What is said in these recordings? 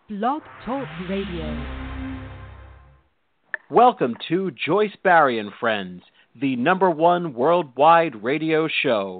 Blog Talk Radio. Welcome to Joyce Barrie and Friends, the #1 worldwide radio show.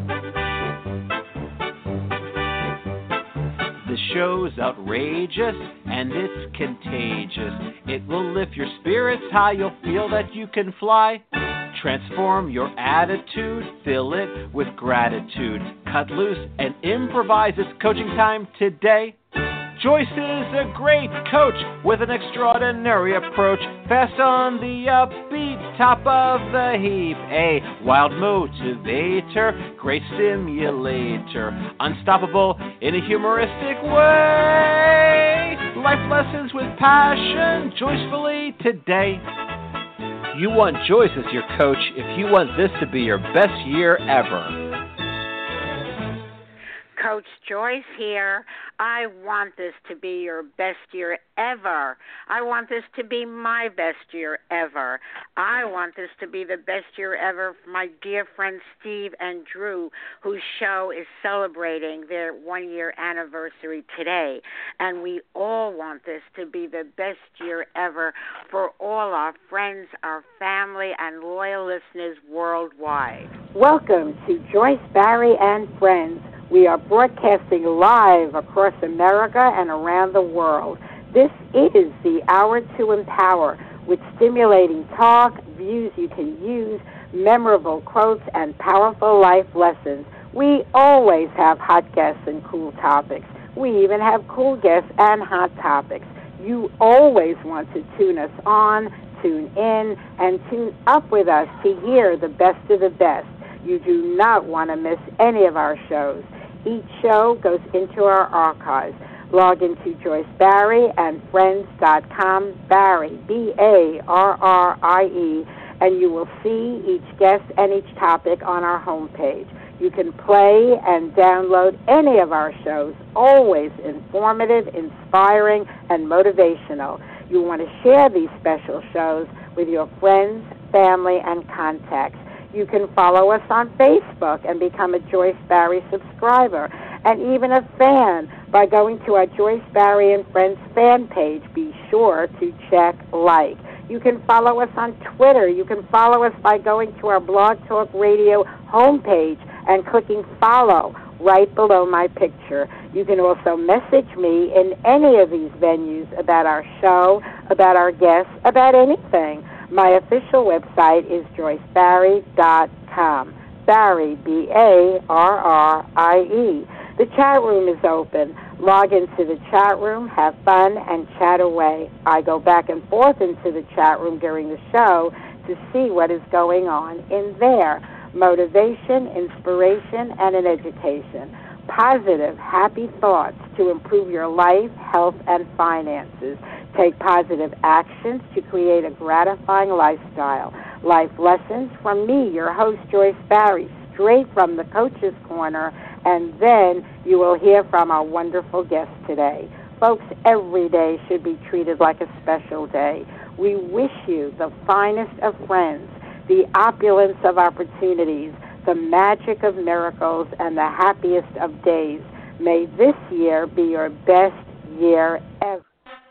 The show's outrageous and it's contagious. It will lift your spirits high, you'll feel that you can fly. Transform your attitude, fill it with gratitude. Cut loose and improvise, it's coaching time today. Joyce is a great coach with an extraordinary approach. Fast on the upbeat, top of the heap. A wild motivator, great stimulator. Unstoppable in a humoristic way. Life lessons with passion, joyfully today. You want Joyce as your coach if you want this to be your best year ever. Coach Joyce here. I want this to be your best year ever. I want this to be my best year ever. I want this to be the best year ever for my dear friends Steve and Drew, whose show is celebrating their 1-year anniversary today. And we all want this to be the best year ever for all our friends, our family, and loyal listeners worldwide. Welcome to Joyce Barrie and Friends. We are broadcasting live across America and around the world. This is the Hour to Empower, with stimulating talk, views you can use, memorable quotes, and powerful life lessons. We always have hot guests and cool topics. We even have cool guests and hot topics. You always want to tune us on, tune in, and tune up with us to hear the best of the best. You do not want to miss any of our shows. Each show goes into our archives. Log into Joyce Barrie and Friends.com, Barrie, Barrie, and you will see each guest and each topic on our homepage. You can play and download any of our shows, always informative, inspiring, and motivational. You want to share these special shows with your friends, family, and contacts. You can follow us on Facebook and become a Joyce Barrie subscriber, and even a fan by going to our Joyce Barrie and Friends fan page. Be sure to check like. You can follow us on Twitter. You can follow us by going to our Blog Talk Radio homepage and clicking follow right below my picture. You can also message me in any of these venues about our show, about our guests, about anything. My official website is joycebarrie.com. Barrie, Barrie. The chat room is open. Log into the chat room, have fun, and chat away. I go back and forth into the chat room during the show to see what is going on in there. Motivation, inspiration, and an education. Positive, happy thoughts to improve your life, health, and finances. Take positive actions to create a gratifying lifestyle. Life lessons from me, your host, Joyce Barrie, straight from the Coach's Corner, and then you will hear from our wonderful guest today. Folks, every day should be treated like a special day. We wish you the finest of friends, the opulence of opportunities, the magic of miracles, and the happiest of days. May this year be your best year ever.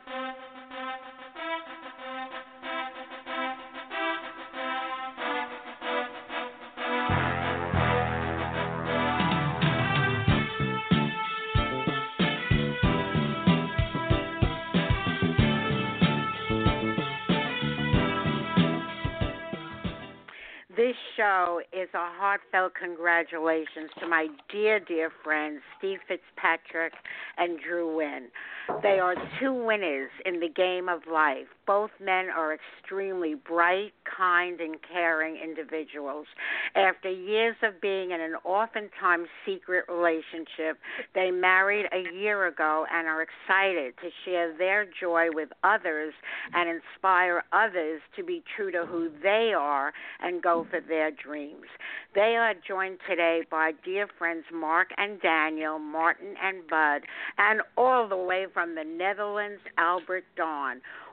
This show is a heartfelt congratulations to my dear, dear friends, Steve Fitzpatrick and Drew Wynn. They are two winners in the game of life. Both men are extremely bright, kind, and caring individuals. After years of being in an oftentimes secret relationship, they married a year ago and are excited to share their joy with others and inspire others to be true to who they are and go for their dreams. They are joined today by dear friends Mark and Daniel, Martin and Bud, and all the way from the Netherlands, Albert Dawn.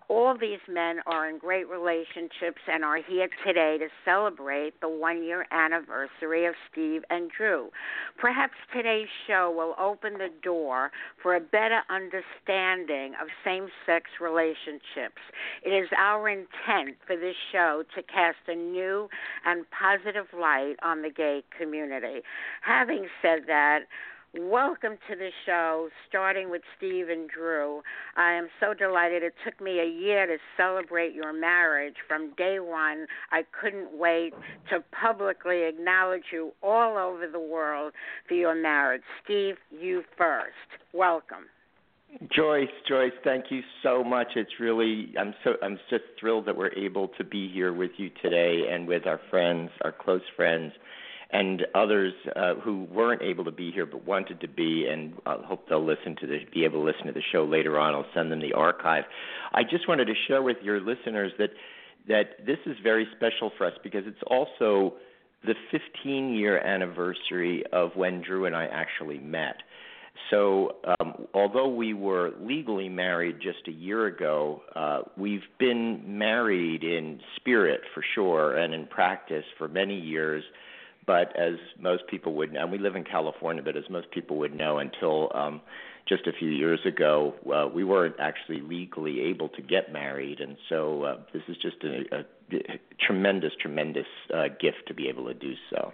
All these men are in great relationships and are here today to celebrate the 1-year anniversary of Steve and Drew. Perhaps today's show will open the door for a better understanding of same-sex relationships. It is our intent for this show to cast a new and positive light on the gay community. Having said that, welcome to the show, starting with Steve and Drew. I am so delighted. It took me a year to celebrate your marriage. From day one, I couldn't wait to publicly acknowledge you all over the world for your marriage. Steve, you first. Welcome. Joyce, thank you so much. It's really, I'm just thrilled that we're able to be here with you today and with our friends, our close friends, and others who weren't able to be here but wanted to be, and I hope they'll be able to listen to the show later on. I'll send them the archive. I just wanted to share with your listeners that this is very special for us because it's also the 15-year anniversary of when Drew and I actually met. So although we were legally married just a year ago, we've been married in spirit for sure and in practice for many years. But as most people would know, and we live in California, but as most people would know, until just a few years ago, we weren't actually legally able to get married. And so this is just a tremendous gift to be able to do so.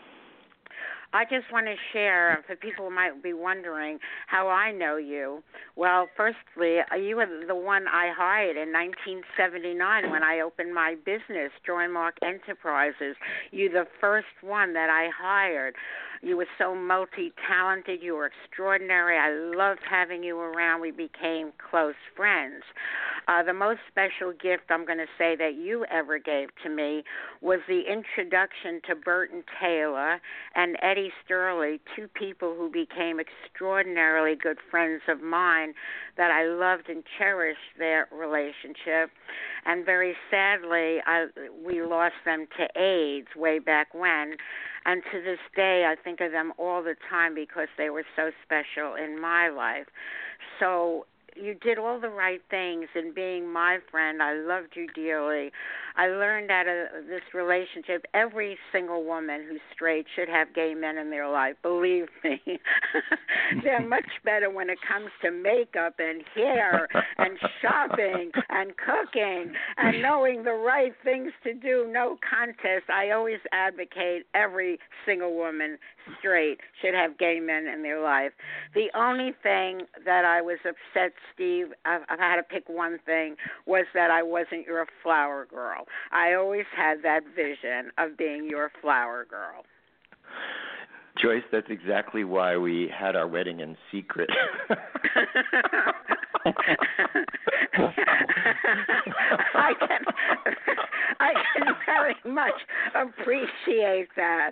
I just want to share, for people who might be wondering how I know you. Well, firstly, you were the one I hired in 1979 when I opened my business, Joymark Enterprises. You're the first one that I hired. You were so multi-talented. You were extraordinary. I loved having you around. We became close friends. The most special gift I'm going to say that you ever gave to me was the introduction to Burton Taylor and Eddie Sterling, two people who became extraordinarily good friends of mine that I loved and cherished their relationship. And very sadly, we lost them to AIDS way back when. And to this day, I think of them all the time because they were so special in my life. So you did all the right things in being my friend. I loved you dearly. I learned out of this relationship, every single woman who's straight should have gay men in their life. Believe me. They're much better when it comes to makeup and hair and shopping and cooking and knowing the right things to do. No contest. I always advocate every single woman straight should have gay men in their life. The only thing that I was upset, Steve, if I had to pick one thing, was that I wasn't your flower girl. I always had that vision of being your flower girl. Joyce, that's exactly why we had our wedding in secret. I can very much appreciate that.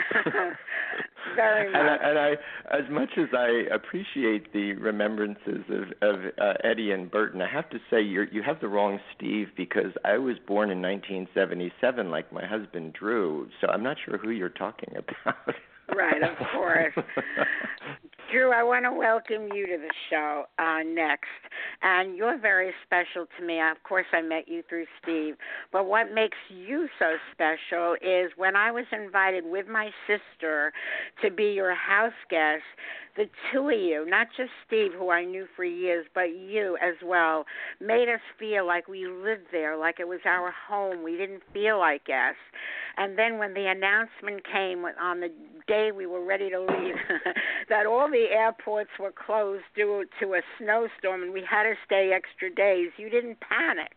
Very much. And I, as much as I appreciate the remembrances of Eddie and Burton, I have to say you have the wrong Steve, because I was born in 1977 like my husband Drew, so I'm not sure who you're talking about. Right, of course. Drew, I want to welcome you to the show next. And you're very special to me. Of course, I met you through Steve. But what makes you so special is when I was invited with my sister to be your house guest, the two of you, not just Steve, who I knew for years, but you as well, made us feel like we lived there, like it was our home. We didn't feel like guests. And then when the announcement came on the day we were ready to leave, that all the airports were closed due to a snowstorm and we had to stay extra days, you didn't panic.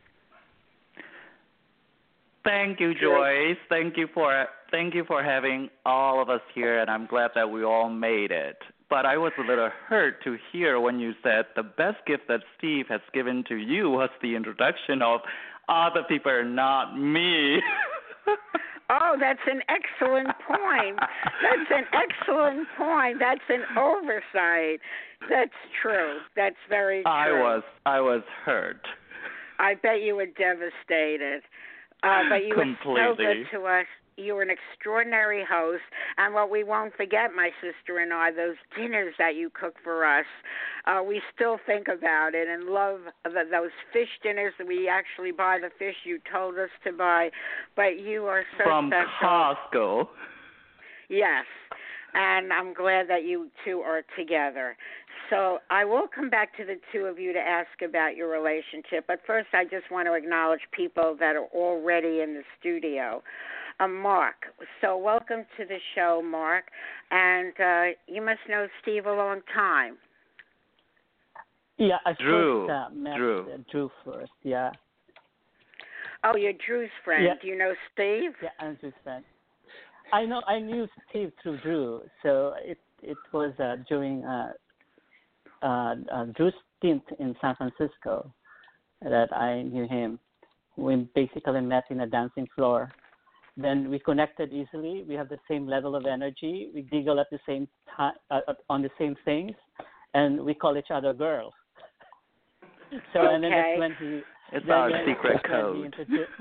Thank you, Joyce. Thank you for having all of us here, and I'm glad that we all made it. But I was a little hurt to hear when you said the best gift that Steve has given to you was the introduction of other people, not me. Oh, that's an excellent point. That's an excellent point. That's an oversight. That's true. That's very true. I was hurt. I bet you were devastated. But you Completely. were so good to us. you're an extraordinary host, and what we won't forget, my sister and I, those dinners that you cook for us. We still think about it and love those fish dinners that we actually buy the fish you told us to buy. But you are so from special. Costco. Yes, and I'm glad that you two are together. So I will come back to the two of you to ask about your relationship, but first I just want to acknowledge people that are already in the studio. Mark, so welcome to the show, Mark, and you must know Steve a long time. Yeah, I Drew. first met Drew first, yeah. Oh, you're Drew's friend. Yeah. Do you know Steve? Yeah, I'm Drew's friend. I knew Steve through Drew, so it was during Drew's stint in San Francisco that I knew him. We basically met in a dancing floor. Then we connected easily. We have the same level of energy. We giggle at the same time on the same things, and we call each other girls. So okay. And then that's when he. It's our secret code.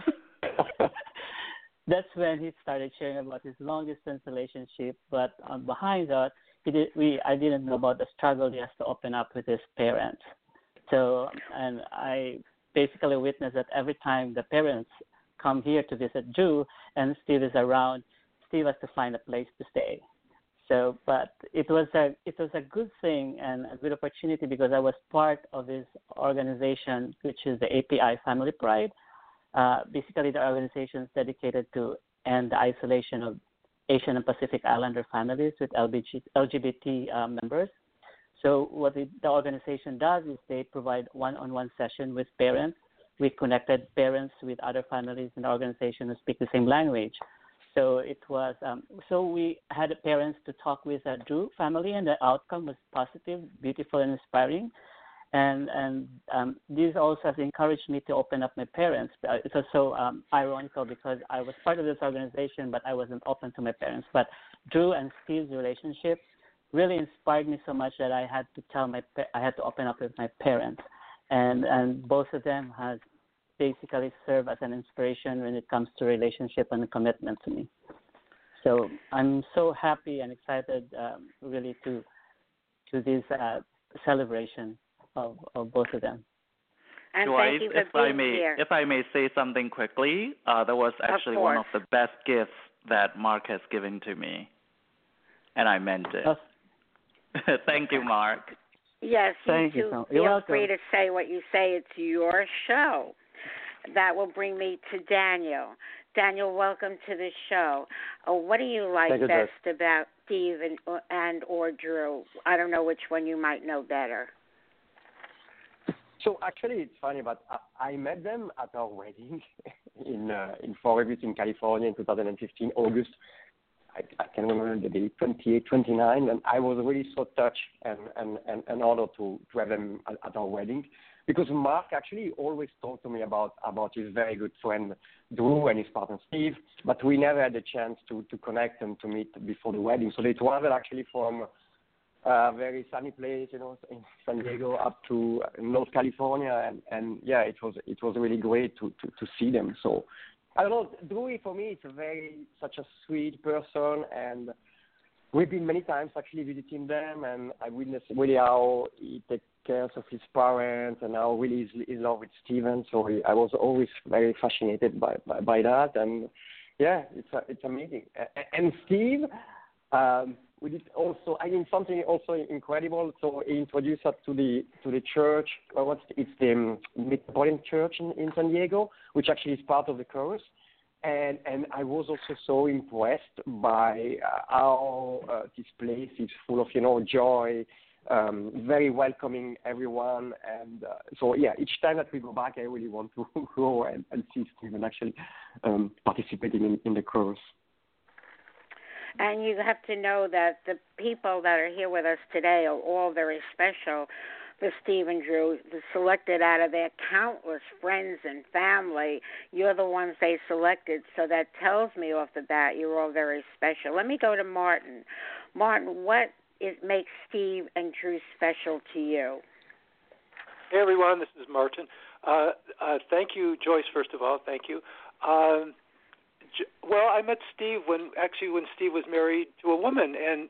That's when he started sharing about his long distance relationship. But behind that, I didn't know about the struggle he has to open up with his parents. So, and I basically witnessed that every time the parents come here to visit Drew and Steve is around, Steve has to find a place to stay. So, but it was a good thing and a good opportunity because I was part of his organization, which is the API Family Pride. Basically, the organization is dedicated to end the isolation of Asian and Pacific Islander families with LGBT members. So what the organization does is they provide one-on-one session with parents. We connected parents with other families in the organization who speak the same language. So it was. So we had parents to talk with Drew family, and the outcome was positive, beautiful, and inspiring. And this also has encouraged me to open up my parents. It was so ironical because I was part of this organization, but I wasn't open to my parents. But Drew and Steve's relationship really inspired me so much that I had to open up with my parents, and both of them has basically served as an inspiration when it comes to relationship and commitment to me. So I'm so happy and excited, really, to this celebration of both of them. And Joyce, thank you for being here. If I may say something quickly, that was actually one of the best gifts that Mark has given to me, and I meant it. Thank you, Mark. Yes, Thank you. Feel You're welcome. free to say what you say. It's your show. That will bring me to Daniel. Daniel, welcome to the show. What do you like best about Steve and or Drew? I don't know which one you might know better. So actually, it's funny, but I met them at our wedding in Fort Worth in California in 2015, August. I can remember the date, 28, 29, and I was really so touched and honored to have them at our wedding, because Mark actually always talked to me about his very good friend Drew and his partner Steve, but we never had a chance to connect and to meet before the wedding. So they traveled actually from a very sunny place, in San Diego up to North California, and yeah, it was really great to see them. So I don't know, Drew for me is such a sweet person, and we've been many times actually visiting them, and I witnessed really how he takes care of his parents and how really he's in love with Steven. So I was always very fascinated by that, and yeah, it's amazing. And Steve, we did also, something also incredible. So he introduced us to the church. It's the Metropolitan Church in San Diego, which actually is part of the chorus. And I was also so impressed by how this place is full of joy, very welcoming everyone. And so yeah, each time that we go back, I really want to go and see Stephen actually participating in the chorus. And you have to know that the people that are here with us today are all very special for Steve and Drew, selected out of their countless friends and family. You're the ones they selected, so that tells me off the bat you're all very special. Let me go to Martin. Martin, what makes Steve and Drew special to you? Hey, everyone, this is Martin. Thank you, Joyce, first of all. Thank you. Well, I met Steve when Steve was married to a woman, and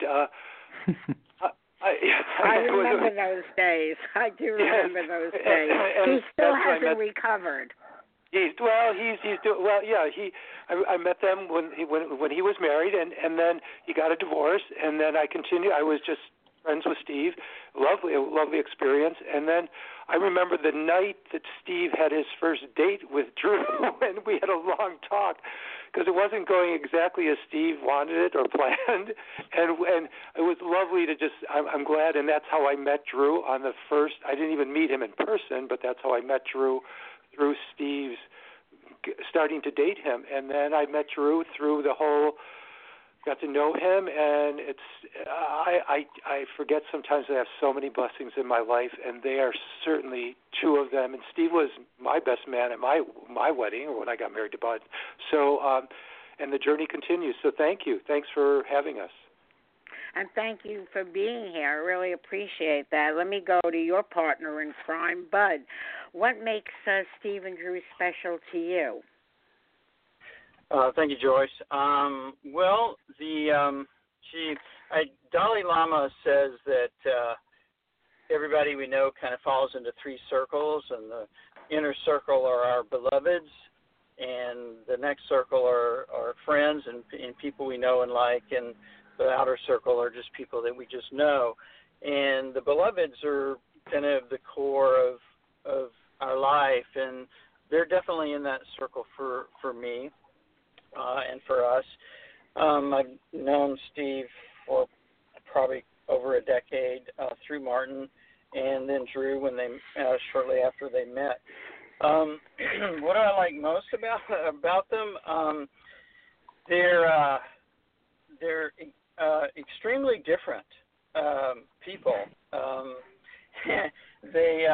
I remember those days. I do remember those days. He still hasn't recovered. He's doing well. Yeah, I met them when he was married, and then he got a divorce, and then I continued. I was just friends with Steve. Lovely experience. And then I remember the night that Steve had his first date with Drew, and we had a long talk because it wasn't going exactly as Steve wanted it or planned, and it was lovely to just. I'm glad, and that's how I met Drew on the first. I didn't even meet him in person, but that's how I met Drew through Steve's starting to date him, and then I met Drew through the whole. Got to know him, and it's I forget sometimes I have so many blessings in my life, and they are certainly two of them. And Steve was my best man at my wedding, or when I got married to Bud. So, and the journey continues. So thank you. Thanks for having us. And thank you for being here. I really appreciate that. Let me go to your partner in crime, Bud. What makes Steve and Drew special to you? Thank you, Joyce. Well, Dalai Lama says that everybody we know kind of falls into three circles, and the inner circle are our beloveds, and the next circle are friends and people we know and like, and the outer circle are just people that we just know. And the beloveds are kind of the core of our life, and they're definitely in that circle for me. And for us, I've known Steve for probably over a decade through Martin, and then Drew when they shortly after they met. What do I like most about them? They're extremely different people. They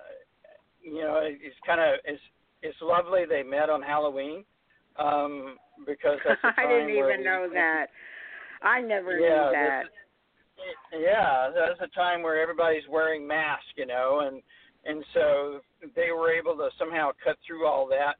it's lovely. They met on Halloween. Because that's a time I didn't even know that. I never knew that. That's a time where everybody's wearing masks, and so they were able to somehow cut through all that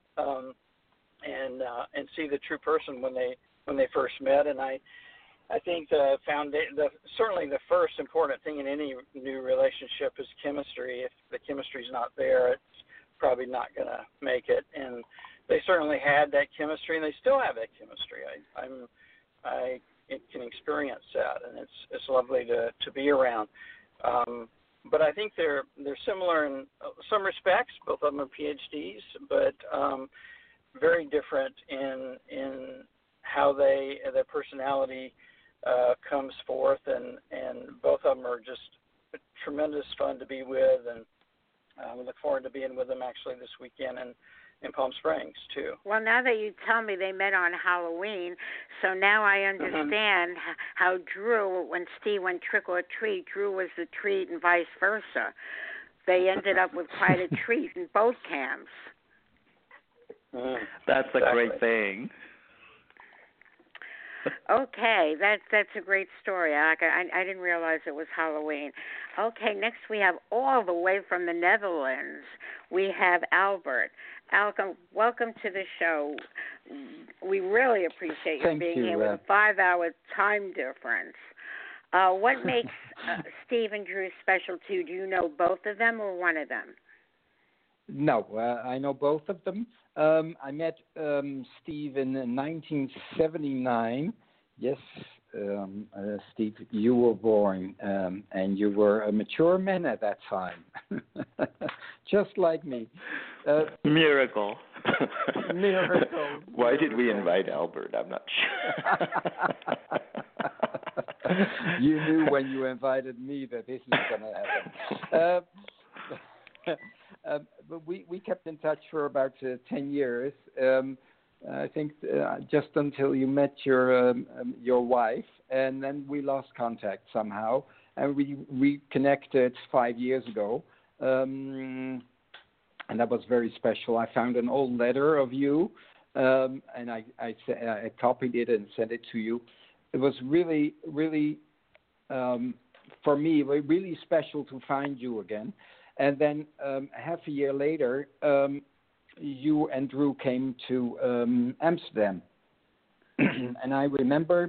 and see the true person when they first met. And I think certainly the first important thing in any new relationship is chemistry. If the chemistry's not there, it's probably not going to make it. And they certainly had that chemistry, and they still have that chemistry. I can experience that, and it's lovely to be around. But I think they're similar in some respects. Both of them are PhDs, but very different in how their personality comes forth, and both of them are just tremendous fun to be with, and we look forward to being with them actually this weekend in Palm Springs too. Well, now that you tell me they met on Halloween, so now I understand how Drew, when Steve went trick or treat, Drew was the treat and vice versa. They ended up with quite a treat in both camps. That's a great thing. Okay, that's a great story. I didn't realize it was Halloween. Okay, next we have all the way from the Netherlands. We have Albert. Albert, welcome to the show. We really appreciate you being here with a 5-hour time difference. What makes Steve and Drew special to you? Do you know both of them or one of them? No, I know both of them. I met Steve in 1979. Yes, Steve, you were born, and you were a mature man at that time, just like me. Miracle. Miracle. Why did we invite Albert? I'm not sure. You knew when you invited me that this is going to happen. But we kept in touch for about 10 years. I think just until you met your wife, and then we lost contact somehow, and we reconnected 5 years ago, and that was very special. I found an old letter of you, and I copied it and sent it to you. It was really, really, for me, really special to find you again. And then half a year later, you and Drew came to Amsterdam, and I remember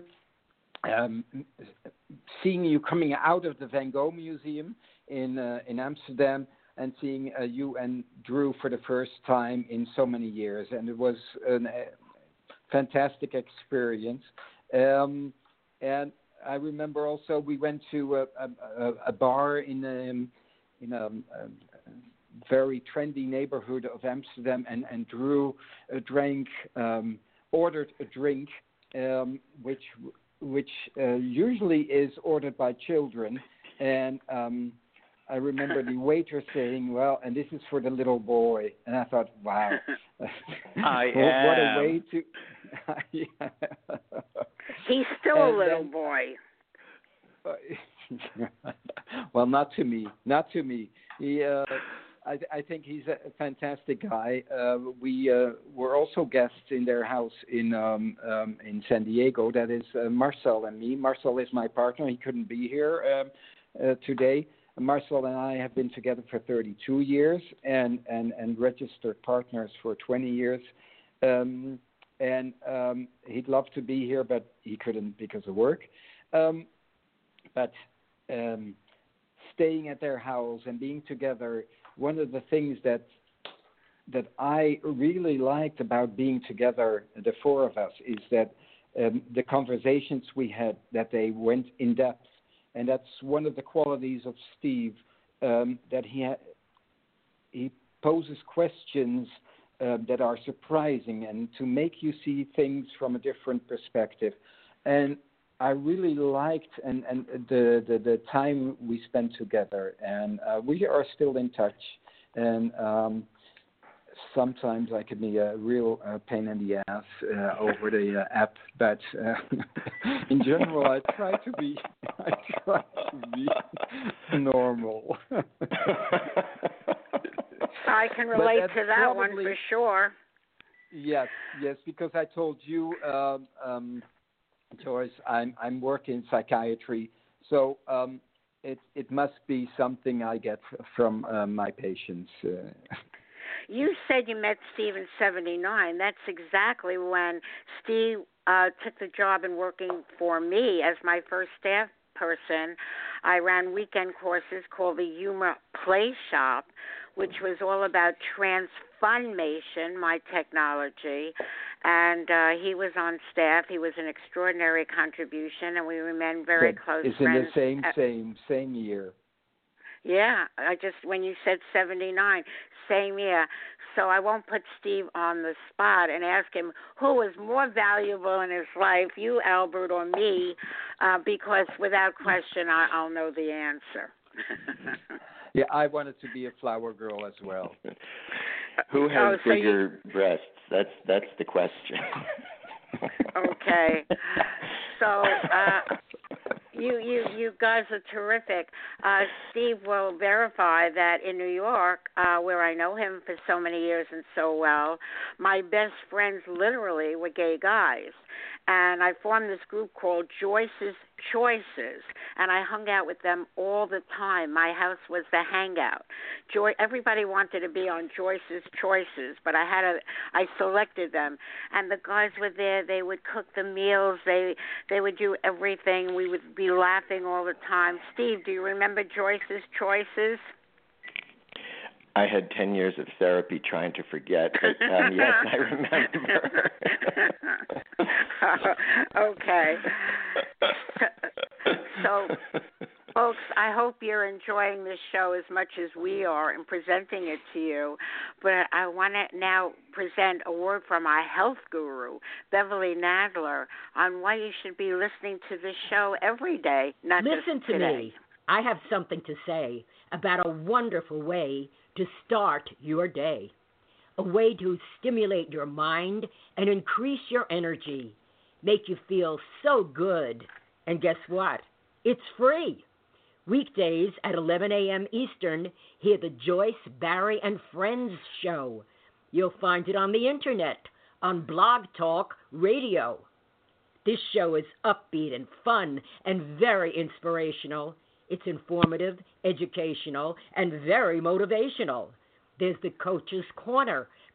seeing you coming out of the Van Gogh Museum in Amsterdam, and seeing you and Drew for the first time in so many years, and it was a fantastic experience. And I remember also we went to a bar in a very trendy neighborhood of Amsterdam, and Drew ordered a drink, which usually is ordered by children, and I remember the waiter saying, "Well, and this is for the little boy," and I thought, "Wow, what a way to." He's still a little boy. Well, not to me. He, I think he's a fantastic guy. We were also guests in their house in San Diego. That is Marcel and me. Marcel is my partner. He couldn't be here today. Marcel and I have been together for 32 years and registered partners for 20 years. He'd love to be here, but he couldn't because of work. But staying at their house and being together, one of the things that I really liked about being together, the four of us, is that the conversations we had, that they went in depth. And that's one of the qualities of Steve, that he poses questions that are surprising and to make you see things from a different perspective. And I really liked and the time we spent together, and we are still in touch. And sometimes I can be a real pain in the ass over the app, but in general, I try to be normal. I can relate to that one for sure. Yes, because I told you, Joyce, I'm working psychiatry, so it must be something I get from my patients. You said you met Steve in '79. That's exactly when Steve took the job and working for me as my first staff person. I ran weekend courses called the Humor Play Shop, which was all about transformation, my technology. And he was on staff. He was an extraordinary contribution, and we remained very close friends. It's in the same year. Yeah, when you said 79, same year. So I won't put Steve on the spot and ask him who was more valuable in his life, you, Albert, or me, because without question, I'll know the answer. Yeah, I wanted to be a flower girl as well. Who has bigger breasts? That's the question. Okay. So you guys are terrific. Steve will verify that in New York, where I know him for so many years and so well, my best friends literally were gay guys. And I formed this group called Joyce's Choices, and I hung out with them all the time. My house was the hangout. Everybody wanted to be on Joyce's Choices, but I selected them. And the guys were there. They would cook the meals. They would do everything. We would be laughing all the time. Steve, do you remember Joyce's Choices? I had 10 years of therapy trying to forget, but yes, I remember. Okay. So, folks, I hope you're enjoying this show as much as we are in presenting it to you. But I want to now present a word from our health guru, Beverly Nadler, on why you should be listening to this show every day, not Listen just today. to me. I have something to say about a wonderful way to start your day, a way to stimulate your mind and increase your energy, make you feel so good. And guess what? It's free. Weekdays at 11 a.m. Eastern, hear the Joyce, Barry, and Friends show. You'll find it on the internet, on Blog Talk Radio. This show is upbeat and fun and very inspirational. It's informative, educational, and very motivational. There's the Coach's Corner,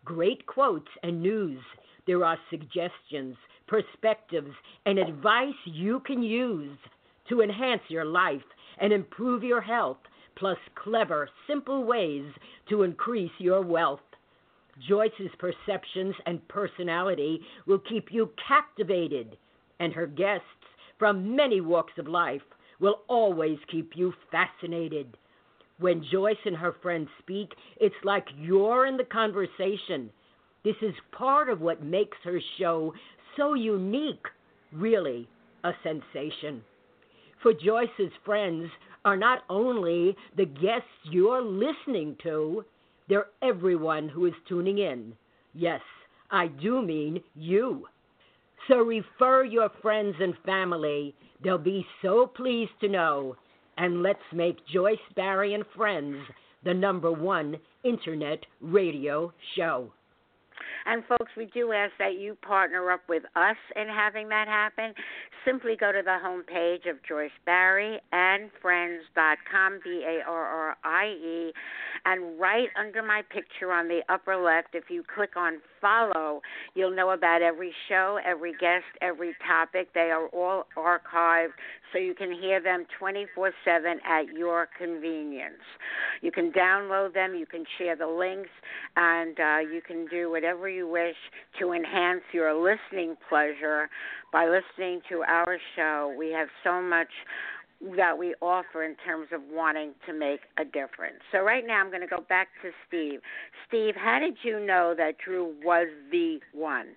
great quotes and news. There are suggestions, perspectives, and advice you can use to enhance your life and improve your health, plus clever, simple ways to increase your wealth. Joyce's perceptions and personality will keep you captivated, and her guests from many walks of life will always keep you fascinated. When Joyce and her friends speak, it's like you're in the conversation. This is part of what makes her show so unique, really a sensation. For Joyce's friends are not only the guests you're listening to, they're everyone who is tuning in. Yes, I do mean you. So refer your friends and family. They'll be so pleased to know. And let's make Joyce Barrie and Friends the #1 internet radio show. And folks, we do ask that you partner up with us in having that happen. Simply go to the homepage of Joyce Barrie and Friends.com, BARRIE, and right under my picture on the upper left, if you click on follow, you'll know about every show, every guest, every topic. They are all archived, so you can hear them 24/7 at your convenience. You can download them, you can share the links, and you can do whatever you wish to enhance your listening pleasure by listening to our show. We have so much that we offer in terms of wanting to make a difference. So right now I'm going to go back to Steve. Steve, how did you know that Drew was the one?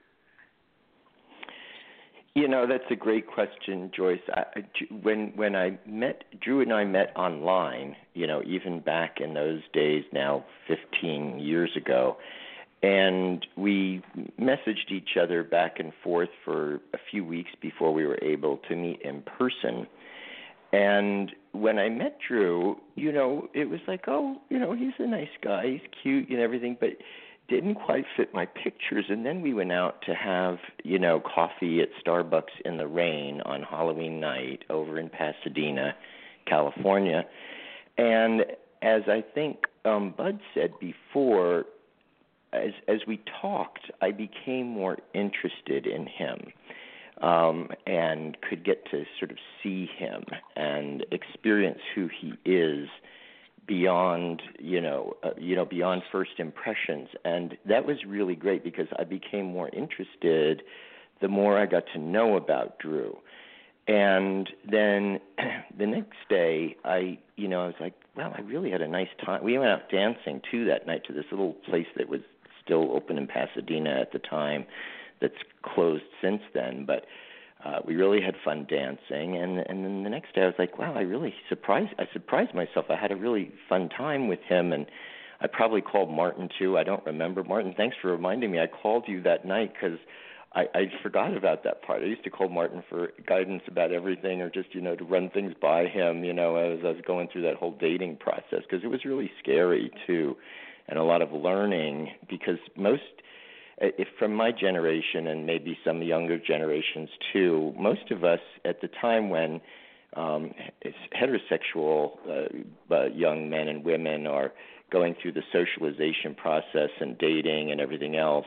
You know, that's a great question, Joyce. When I met, Drew and I met online, you know, even back in those days now, 15 years ago, and we messaged each other back and forth for a few weeks before we were able to meet in person. And when I met Drew, you know, it was like, oh, you know, he's a nice guy, he's cute and everything, but didn't quite fit my pictures. And then we went out to have, you know, coffee at Starbucks in the rain on Halloween night over in Pasadena, California. And as I think Bud said before, as we talked, I became more interested in him. And could get to sort of see him and experience who he is beyond, beyond first impressions. And that was really great because I became more interested the more I got to know about Drew. And then the next day, I was like, well, I really had a nice time. We went out dancing, too, that night to this little place that was still open in Pasadena at the time, that's closed since then, but we really had fun dancing. And then the next day I was like, wow, I surprised myself. I had a really fun time with him, and I probably called Martin too. I don't remember. Martin, thanks for reminding me. I called you that night because I forgot about that part. I used to call Martin for guidance about everything, or just, to run things by him, as I was going through that whole dating process, because it was really scary too, and a lot of learning, because from my generation and maybe some younger generations too, most of us at the time when heterosexual young men and women are going through the socialization process and dating and everything else,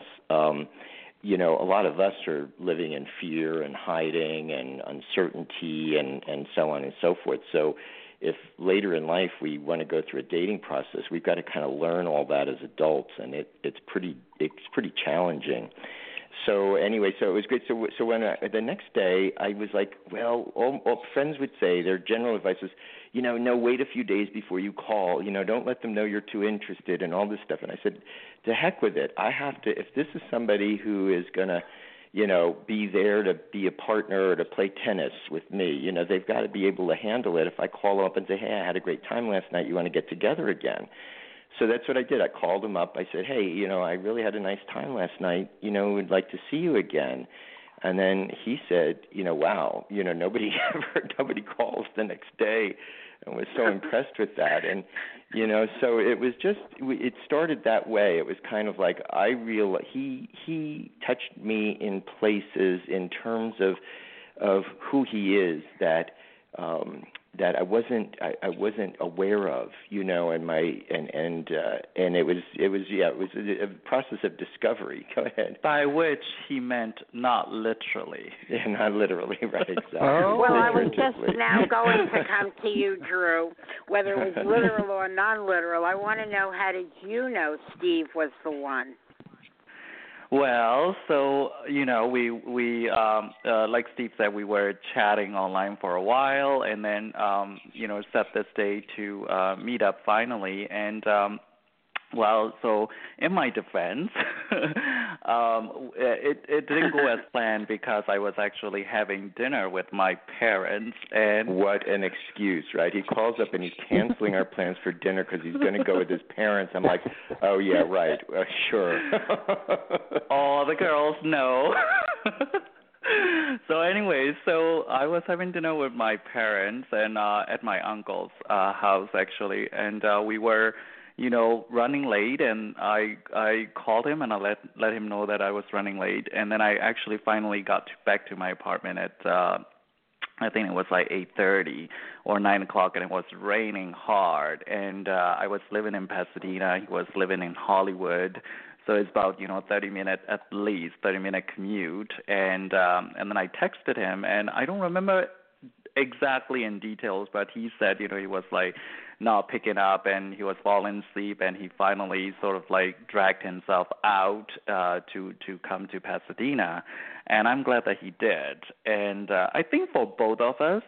a lot of us are living in fear and hiding and uncertainty and so on and so forth. So if later in life we want to go through a dating process, we've got to kind of learn all that as adults, and it's pretty challenging. So anyway, so it was great. So when the next day I was like, well, all friends would say, their general advice is, no, wait a few days before you call. Don't let them know you're too interested and all this stuff. And I said, to heck with it. I have to. If this is somebody who is gonna, be there to be a partner or to play tennis with me, they've got to be able to handle it. If I call up and say, hey, I had a great time last night, you want to get together again? So that's what I did. I called him up. I said, hey, I really had a nice time last night. We'd like to see you again. And then he said, wow, nobody calls the next day, and was so impressed with that. And, so it was just, it started that way. It was kind of like I realized he touched me in places in terms of who he is that that I wasn't aware of, and it was a process of discovery. Go ahead. By which he meant not literally. Yeah, not literally, right? Exactly. Well, I was just now going to come to you, Drew, whether it was literal or non-literal. I want to know, how did you know Steve was the one? Well, so we like Steve said, we were chatting online for a while, and then set this day to meet up finally, and so in my defense, it didn't go as planned because I was actually having dinner with my parents. And what an excuse, right? He calls up and he's canceling our plans for dinner because he's going to go with his parents. I'm like, oh, yeah, right, sure. All the girls know. So anyway, so I was having dinner with my parents and at my uncle's house, actually, and we were running late, and I called him and I let him know that I was running late, and then I actually finally got back to my apartment at I think it was like 8:30 or 9 o'clock, and it was raining hard, and I was living in Pasadena, he was living in Hollywood, so it's about 30-minute commute, and then I texted him, and I don't remember exactly in details, but he said he was like not picking up, and he was falling asleep, and he finally sort of like dragged himself out to come to Pasadena, and I'm glad that he did. And I think for both of us,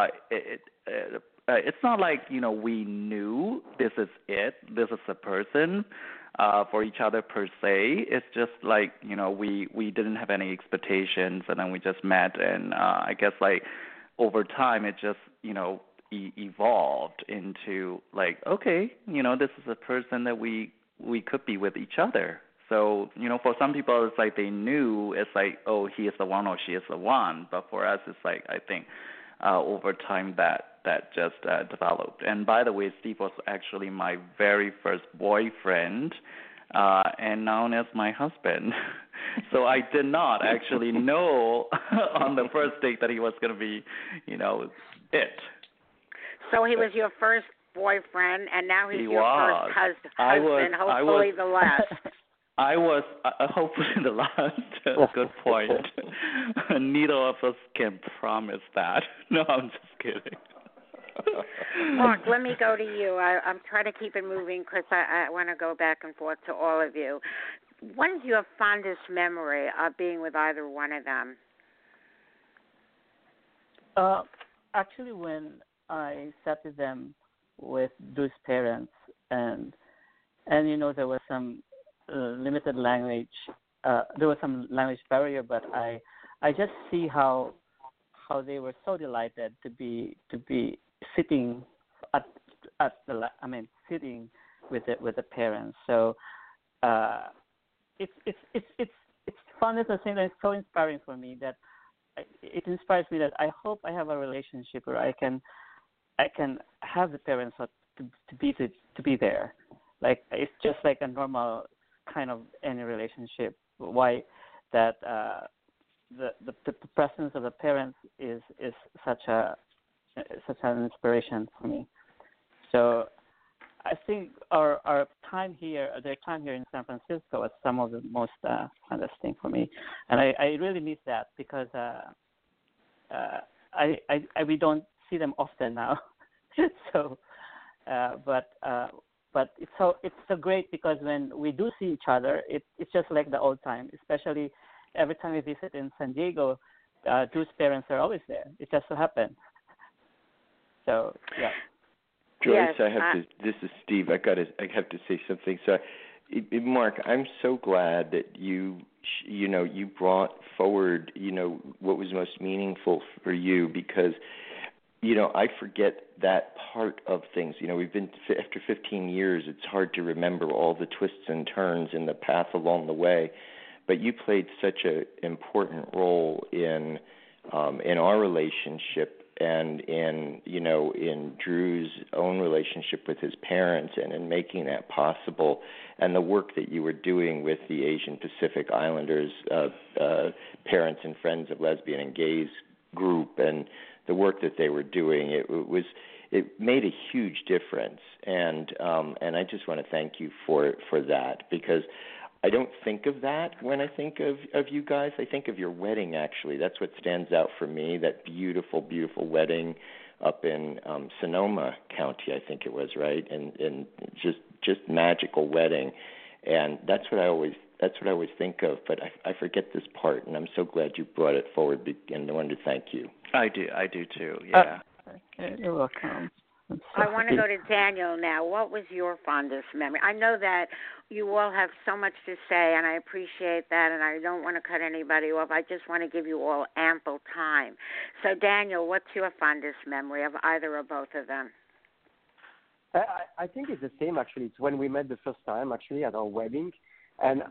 it's not like we knew this is a person for each other per se. It's just like we didn't have any expectations, and then we just met, and I guess like over time it just evolved into like, okay, this is a person that we could be with each other. So for some people it's like they knew, it's like, oh, he is the one or she is the one, but for us it's like, I think over time that just developed. And by the way, Steve was actually my very first boyfriend and known as my husband. So I did not actually know on the first date that he was going to be, it. So he was your first boyfriend, and now he's your first husband, hopefully the last. I was hopefully the last. Good point. Neither of us can promise that. No, I'm just kidding. Mark, let me go to you. I'm trying to keep it moving because I want to go back and forth to all of you. What is your fondest memory of being with either one of them? Actually, when I sat with them with Drew's parents, and there was some limited language. There was some language barrier, but I just see how they were so delighted to be sitting sitting with the parents. So it's fun at the same time. It's so inspiring for me that it inspires me that I hope I have a relationship where I can have the parents to be there. Like it's just like a normal kind of any relationship. Why that the presence of the parents is such an inspiration for me. So I think their time here in San Francisco was some of the most funnest thing for me, and I really miss that because we don't see them often now. So, but it's so great because when we do see each other, it's just like the old time. Especially every time we visit in San Diego, Drew's parents are always there. It just so happened. So yeah. Joyce, yes, this is Steve. I have to say something. So, Mark, I'm so glad that you brought forward, what was most meaningful for you because, I forget that part of things. We've been, after 15 years, it's hard to remember all the twists and turns in the path along the way. But you played such an important role in our relationship and in Drew's own relationship with his parents and in making that possible, and the work that you were doing with the Asian Pacific Islanders, Parents and Friends of Lesbian and Gays group, and the work that they were doing. It made a huge difference, and I just want to thank you for that, because I don't think of that when I think of you guys. I think of your wedding, actually. That's what stands out for me, that beautiful, beautiful wedding up in Sonoma County, I think it was, right? And just magical wedding. And that's what I always think of, but I forget this part, and I'm so glad you brought it forward, and I wanted to thank you. I do too, yeah. You're welcome. I want to go to Daniel now. What was your fondest memory? I know that you all have so much to say, and I appreciate that, and I don't want to cut anybody off. I just want to give you all ample time. So, Daniel, what's your fondest memory of either or both of them? I think it's the same, actually. It's when we met the first time, actually, at our wedding. And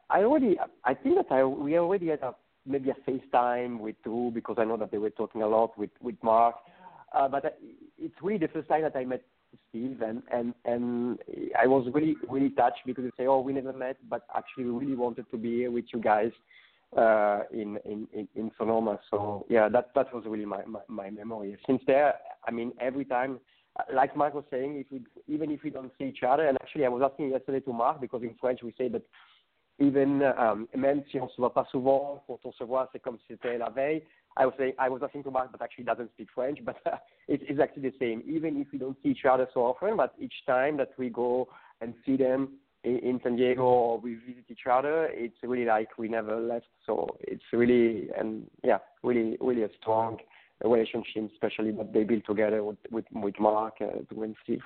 we already had maybe a FaceTime with Drew, because I know that they were talking a lot with Mark. But it's really the first time that I met Steve, and I was really, really touched, because they say, oh, we never met, but actually we really wanted to be here with you guys in Sonoma. So, yeah, that was really my memory. Since there, I mean, every time, like Mark was saying, even if we don't see each other, and actually I was asking yesterday to Mark, because in French we say that even même si on se voit pas souvent, quand on se voit, c'est comme si c'était la veille. I was asking to Mark, but actually doesn't speak French, but it's actually the same. Even if we don't see each other so often, but each time that we go and see them in San Diego or we visit each other, it's really like we never left. So it's really, really, really a strong relationship, especially that they build together with Mark, Drew, and Steve.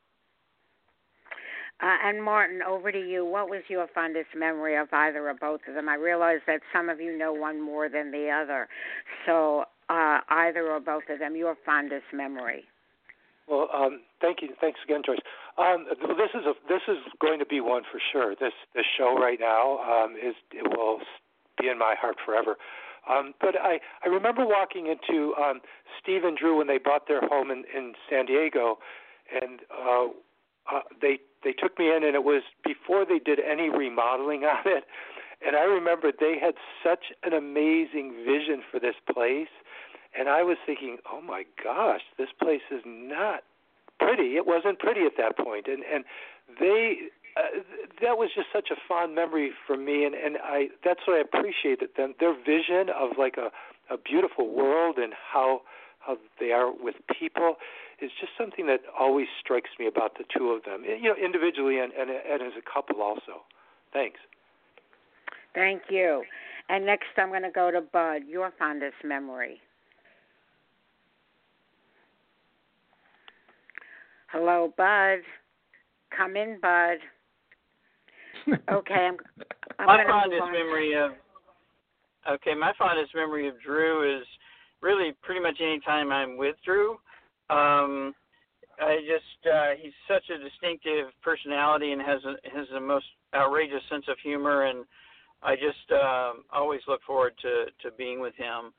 And Martin, over to you. What was your fondest memory of either or both of them? I realize that some of you know one more than the other. So either or both of them, your fondest memory. Well, thank you. Thanks again, Joyce. This is going to be one for sure. This show right now it will be in my heart forever. But I remember walking into Steve and Drew when they bought their home in San Diego, and they took me in, and it was before they did any remodeling on it. And I remember they had such an amazing vision for this place, and I was thinking, oh my gosh, this place is not pretty. It wasn't pretty at that point, and they that was just such a fond memory for me, and that's what I appreciated them, their vision of like a beautiful world and how they are with people is just something that always strikes me about the two of them, individually and as a couple also. Thanks. Thank you. And next I'm going to go to Bud, your fondest memory. Hello, Bud. Come in, Bud. Okay, my fondest memory of Drew is really pretty much any time I'm with Drew. He's such a distinctive personality and has the most outrageous sense of humor, and I just always look forward to being with him.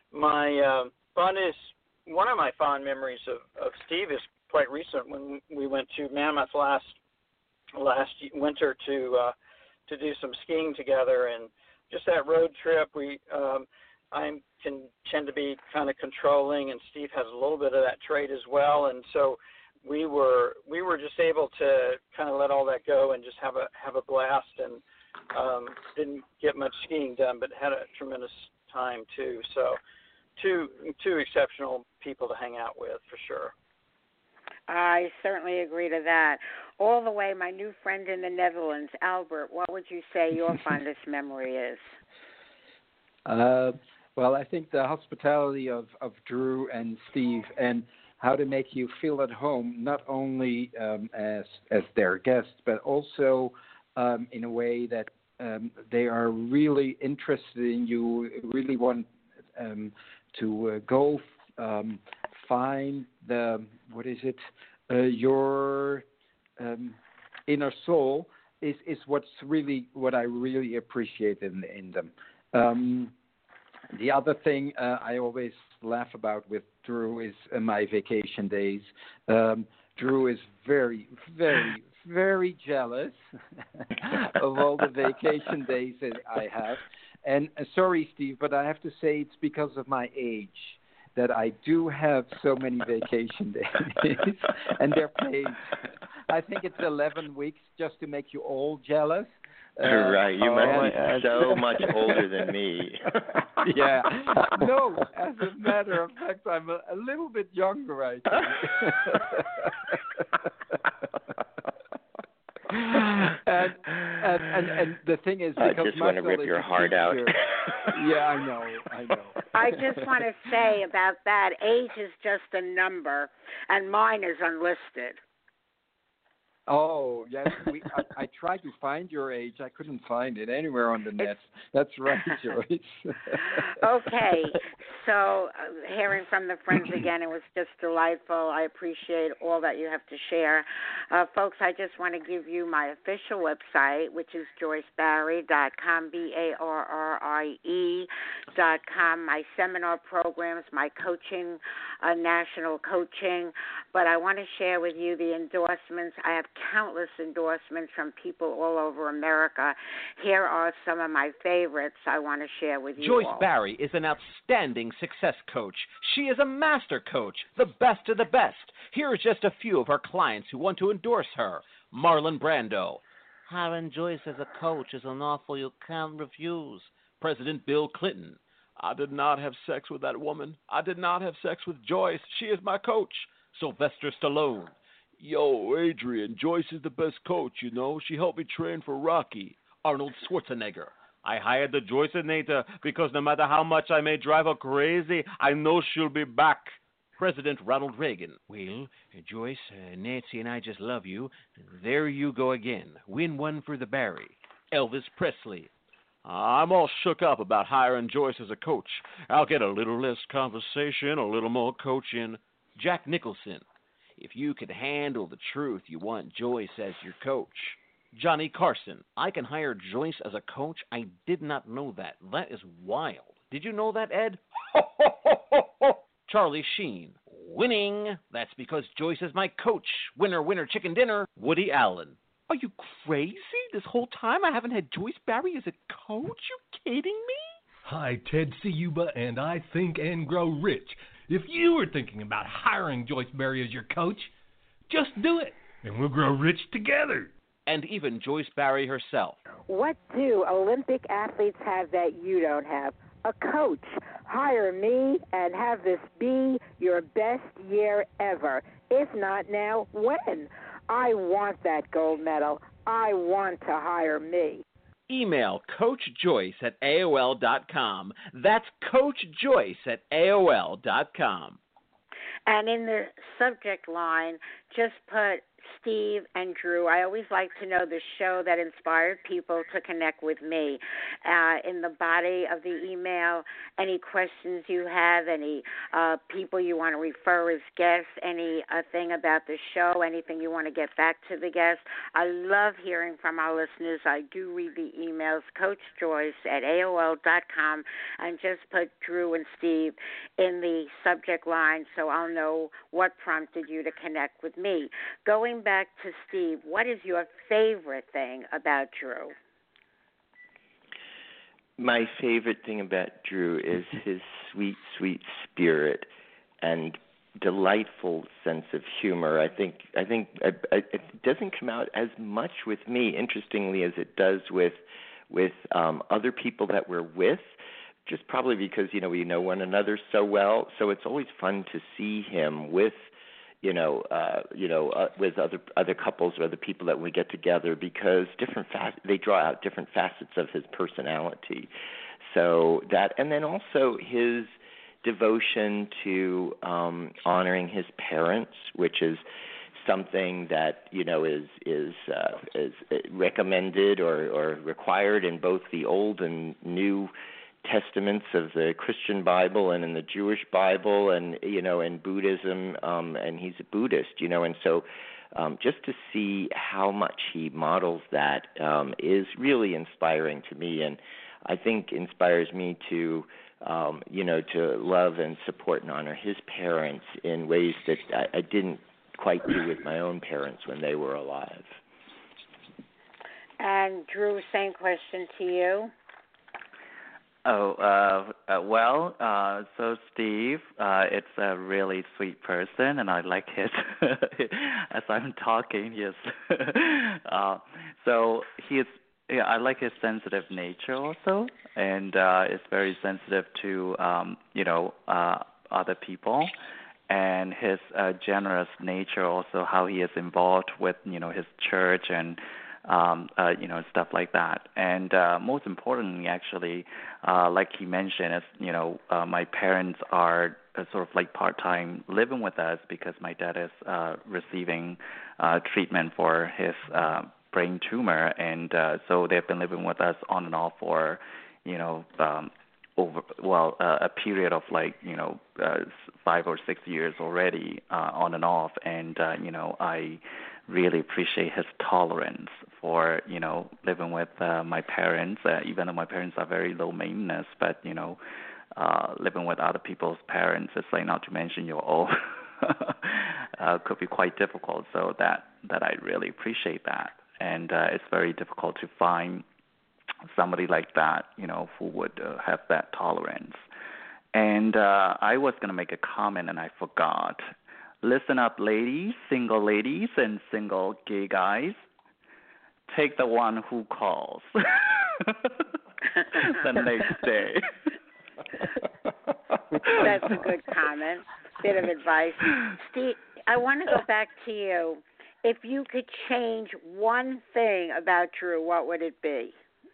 One of my fond memories of Steve is quite recent, when we went to Mammoth last winter to do some skiing together, and just that road trip. I can tend to be kind of controlling, and Steve has a little bit of that trait as well, and so we were just able to kind of let all that go and just have a blast, and didn't get much skiing done, but had a tremendous time too. So two exceptional people to hang out with for sure. I certainly agree to that. All the way, my new friend in the Netherlands, Albert, what would you say your fondest memory is? Well, I think the hospitality of Drew and Steve, and how to make you feel at home, not only as their guests, but also in a way that they are really interested in you, really want to go find your inner soul is what I really appreciate in them. The other thing I always laugh about with Drew is my vacation days. Drew is very, very, very jealous of all the vacation days that I have. And sorry, Steve, but I have to say it's because of my age. that I do have so many vacation days, and they're paid. I think it's 11 weeks just to make you all jealous. Right, you must be so much older than me. Yeah. No, as a matter of fact, I'm a little bit younger, I think. and the thing is, because I just want to rip your heart out. Yeah, I know. I just want to say about that, age is just a number, and mine is unlisted. Oh, yes. I tried to find your age. I couldn't find it anywhere on the net. That's right, Joyce. Okay. So hearing from the friends again, it was just delightful. I appreciate all that you have to share. Folks, I just want to give you my official website, which is joycebarrie.com, BARRIE.com, my seminar programs, my coaching, national coaching. But I want to share with you the endorsements. I have countless endorsements from people all over America. Here are some of my favorites I want to share with you Joyce all. Barrie is an outstanding success coach. She is a master coach, the best of the best. Here are just a few of her clients who want to endorse her. Marlon Brando. Hiring Joyce as a coach is an offer you can't refuse. President Bill Clinton. I did not have sex with that woman. I did not have sex with Joyce. She is my coach. Sylvester Stallone. Yo, Adrian, Joyce is the best coach, you know. She helped me train for Rocky. Arnold Schwarzenegger. I hired the Joyceinator because no matter how much I may drive her crazy, I know she'll be back. President Ronald Reagan. Well, Joyce, Nancy and I just love you. There you go again. Win one for the Barrie. Elvis Presley. I'm all shook up about hiring Joyce as a coach. I'll get a little less conversation, a little more coaching. Jack Nicholson. If you can handle the truth, you want Joyce as your coach. Johnny Carson. I can hire Joyce as a coach? I did not know that. That is wild. Did you know that, Ed? Charlie Sheen. Winning. That's because Joyce is my coach. Winner, winner, chicken dinner. Woody Allen. Are you crazy? This whole time I haven't had Joyce Barrie as a coach? You kidding me? Hi, Ted Ciuba, and I Think and Grow Rich. If you were thinking about hiring Joyce Barrie as your coach, just do it, and we'll grow rich together. And even Joyce Barrie herself. What do Olympic athletes have that you don't have? A coach. Hire me and have this be your best year ever. If not now, when? I want that gold medal. I want to hire me. Email CoachJoyce@AOL.com. That's CoachJoyce@AOL.com. And in the subject line, just put Steve and Drew. I always like to know the show that inspired people to connect with me. In the body of the email, any questions you have, any people you want to refer as guests, any thing about the show, anything you want to get back to the guests. I love hearing from our listeners. I do read the emails, CoachJoyce@AOL.com, and just put Drew and Steve in the subject line so I'll know what prompted you to connect with me. Going back to Steve, what is your favorite thing about Drew? My favorite thing about Drew is his sweet, sweet spirit and delightful sense of humor. I think it doesn't come out as much with me, interestingly, as it does with other people that we're with. Just probably because we know one another so well. So it's always fun to see him with with other couples or other people that we get together, because they draw out different facets of his personality. So that, and then also his devotion to honoring his parents, which is something that is recommended or required in both the Old and New Testaments of the Christian Bible and in the Jewish Bible, and in Buddhism, and he's a Buddhist, and so just to see how much he models that is really inspiring to me, and I think inspires me to to love and support and honor his parents in ways that I didn't quite do with my own parents when they were alive. And Drew, same question to you. So Steve, it's a really sweet person, and I like his. As I'm talking, yes. So I like his sensitive nature also, and is very sensitive to other people, and his generous nature also, how he is involved with his church and stuff like that. And most importantly, actually, like he mentioned, is my parents are sort of like part-time living with us because my dad is receiving treatment for his brain tumor, and so they've been living with us on and off for a period of 5 or 6 years already, on and off. And I really appreciate his tolerance for living with my parents, even though my parents are very low maintenance, but living with other people's parents, it's like, not to mention your own, could be quite difficult. So that I really appreciate that. And it's very difficult to find somebody like that, who would have that tolerance. And I was going to make a comment, and I forgot. Listen up, ladies, and single gay guys. Take the one who calls the next day. That's a good comment. Bit of advice. Steve, I want to go back to you. If you could change one thing about Drew, what would it be?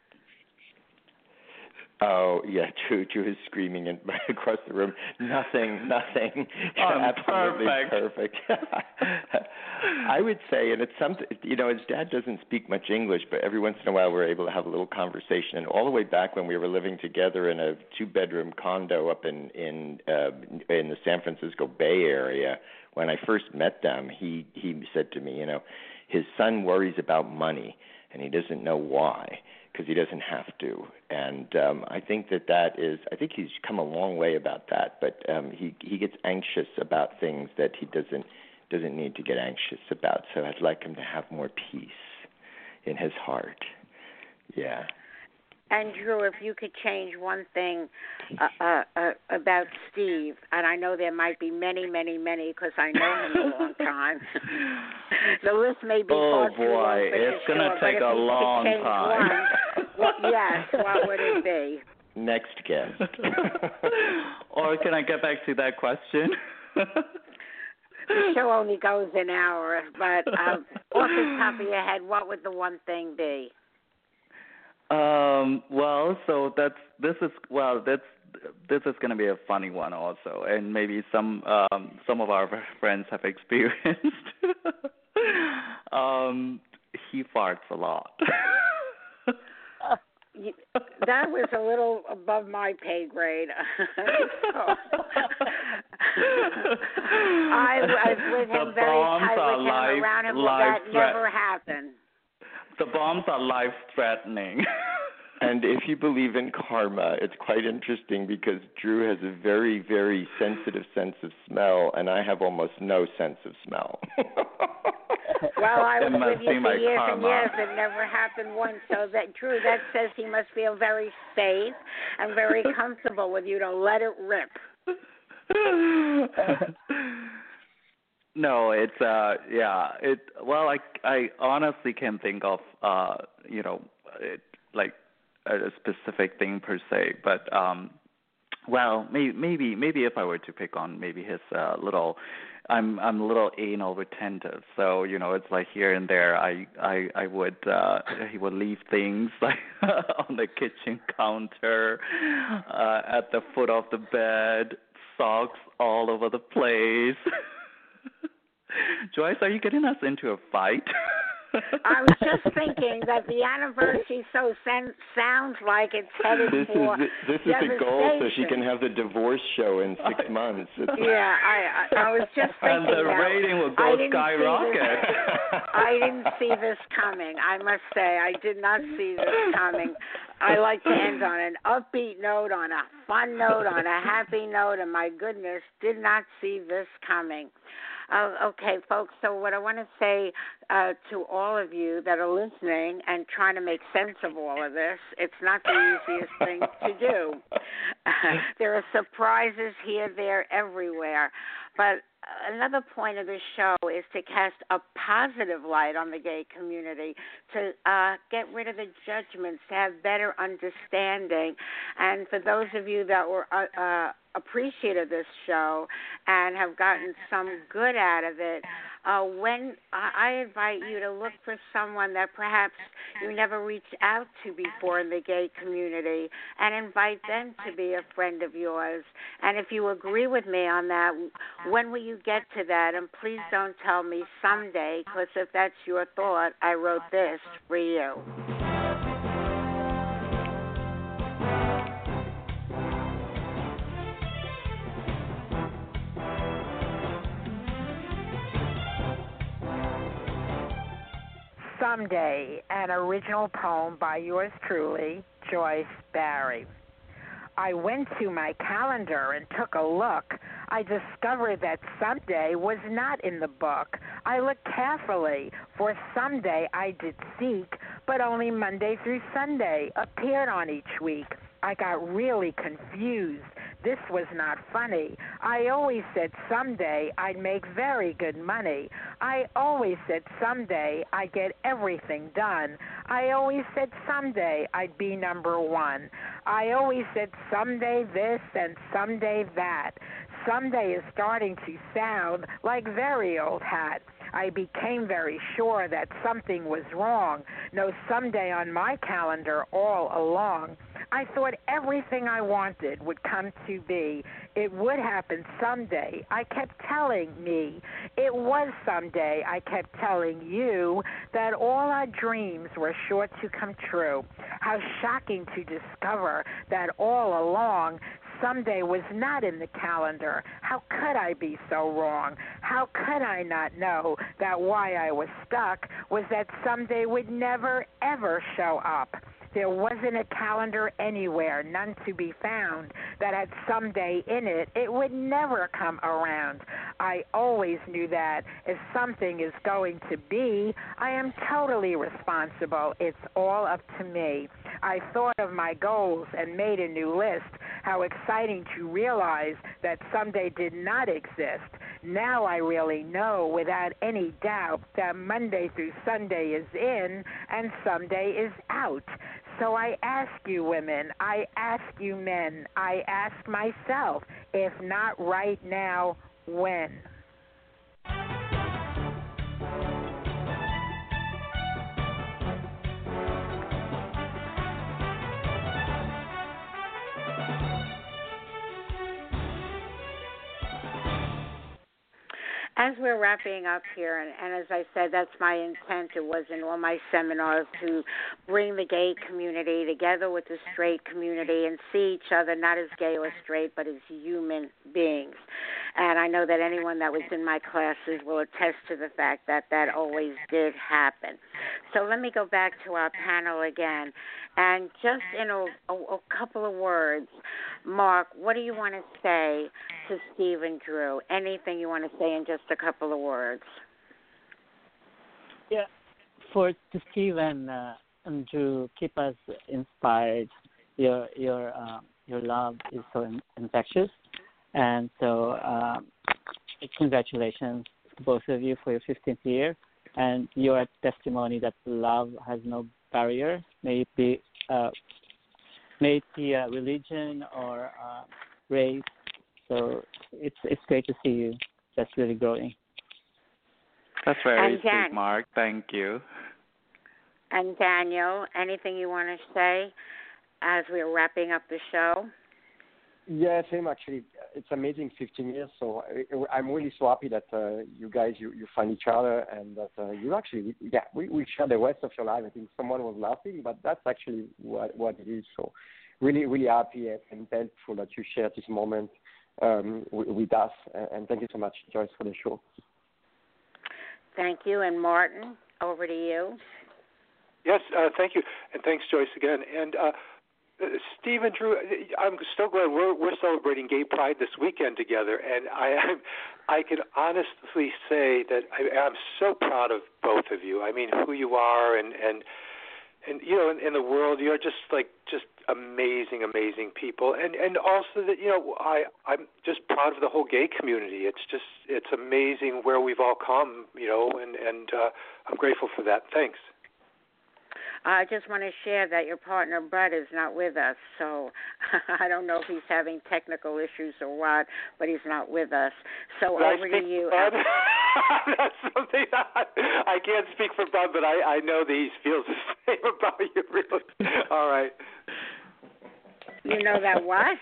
Oh, yeah, Drew is screaming across the room. Nothing. Absolutely perfect. I would say, and it's something, his dad doesn't speak much English, but every once in a while we're able to have a little conversation. And all the way back when we were living together in a 2-bedroom condo up in the San Francisco Bay Area, when I first met them, he said to me, his son worries about money, and he doesn't know why, because he doesn't have to. And I think I think he's come a long way about that, but he gets anxious about things that he doesn't need to get anxious about. So I'd like him to have more peace in his heart. Yeah. And Drew, if you could change one thing about Steve, and I know there might be many, many, many, because I know him a long time. The list may be far too long. Oh boy, it's going to take a long time. Yes, what would it be? Next guest. Or can I get back to that question? The show only goes an hour, but off the top of your head, what would the one thing be? This is going to be a funny one also, and maybe some of our friends have experienced. He farts a lot. That was a little above my pay grade. I was with him very tight with him, around him. That never happened. The bombs are life-threatening. And if you believe in karma, it's quite interesting because Drew has a very, very sensitive sense of smell, and I have almost no sense of smell. Well, I was with you for years karma. and years. It never happened once. So that Drew, that says he must feel very safe and very comfortable with you to let it rip. No, it's I honestly can't think of a specific thing per se, but maybe if I were to pick on maybe his little, I'm a little anal retentive, so it's like here and there I would he would leave things like on the kitchen counter, at the foot of the bed, socks all over the place. Joyce, are you getting us into a fight? I was just thinking that the anniversary sounds like it's headed for This is the goal, so she can have the divorce show in 6 months. Yeah, I was just thinking and the rating will go skyrocket. I didn't see this coming. I must say, I did not see this coming. I like to end on an upbeat note, on a fun note, on a happy note, and my goodness, did not see this coming. Okay, folks, so what I want to say to all of you that are listening and trying to make sense of all of this, it's not the easiest thing to do. There are surprises here, there, everywhere. But another point of this show is to cast a positive light on the gay community, to get rid of the judgments, to have better understanding. And for those of you that were appreciative of this show and have gotten some good out of it, when I invite you to look for someone that perhaps you never reached out to before in the gay community and invite them to be a friend of yours. And if you agree with me on that, when will you get to that? And please don't tell me someday, because if that's your thought, I wrote this for you. Someday, an original poem by yours truly, Joyce Barry. I went to my calendar and took a look. I discovered that someday was not in the book. I looked carefully, for someday I did seek, but only Monday through Sunday appeared on each week. I got really confused. This was not funny. I always said someday I'd make very good money. I always said someday I'd get everything done. I always said someday I'd be number one. I always said someday this and someday that. Someday is starting to sound like very old hat. I became very sure that something was wrong. No someday on my calendar all along. I thought everything I wanted would come to be. It would happen someday. I kept telling me. It was someday. I kept telling you that all our dreams were sure to come true. How shocking to discover that all along someday was not in the calendar. How could I be so wrong? How could I not know that why I was stuck was that someday would never, ever show up? There wasn't a calendar anywhere, none to be found, that had someday in it. It would never come around. I always knew that if something is going to be, I am totally responsible. It's all up to me. I thought of my goals and made a new list. How exciting to realize that someday did not exist. Now I really know without any doubt that Monday through Sunday is in and someday is out. So I ask you women, I ask you men, I ask myself, if not right now, when? As we're wrapping up here, and as I said, that's my intent. It was in all my seminars to bring the gay community together with the straight community and see each other not as gay or straight, but as human beings. And I know that anyone that was in my classes will attest to the fact that that always did happen. So let me go back to our panel again. And just in a couple of words, Mark, what do you want to say to Steve and Drew? Anything you want to say in just a couple of words? Yeah, to Steve and Drew, keep us inspired. Your love is so infectious, and so congratulations to both of you for your 15th year, and your testimony that love has no barrier, may it be religion or race. So it's great to see you. That's really growing. That's very sweet, Mark. Thank you. And Daniel, anything you want to say as we're wrapping up the show? Yeah, same actually. It's amazing 15 years, so I'm really so happy that you guys, you find each other and that you actually, we share the rest of your life. I think someone was laughing, but that's actually what it is. So really, really happy and thankful that you shared this moment with us. And thank you so much, Joyce, for the show. Thank you. And Martin, over to you. Yes, thank you, and thanks, Joyce, again. And Steve and Drew, I'm so glad we're celebrating Gay Pride this weekend together, and I can honestly say that I'm so proud of both of you. I mean, who you are, and you know, in the world, you're just amazing people, and also that, you know, I'm just proud of the whole gay community. It's amazing where we've all come, you know, and I'm grateful for that. Thanks. I just want to share that your partner, Bud, is not with us, so I don't know if he's having technical issues or what, but he's not with us. So over to you. Bud? That's something I can't speak for Bud, but I know that he feels the same about you, really. All right. You know that what?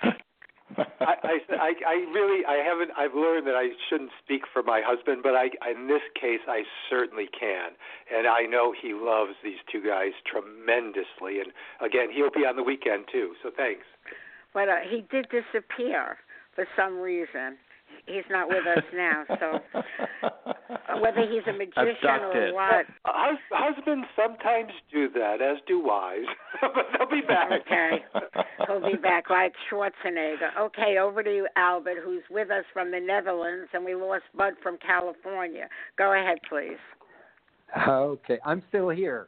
I've learned that I shouldn't speak for my husband, but in this case, I certainly can. And I know he loves these two guys tremendously. And again, he'll be on the weekend too, so thanks. But he did disappear for some reason. He's not with us now, so whether he's a magician or what. Husbands sometimes do that, as do wives. But they'll be back. Okay. He'll be back like Schwarzenegger. Okay, over to you, Albert, who's with us from the Netherlands, and we lost Bud from California. Go ahead, please. Okay, I'm still here.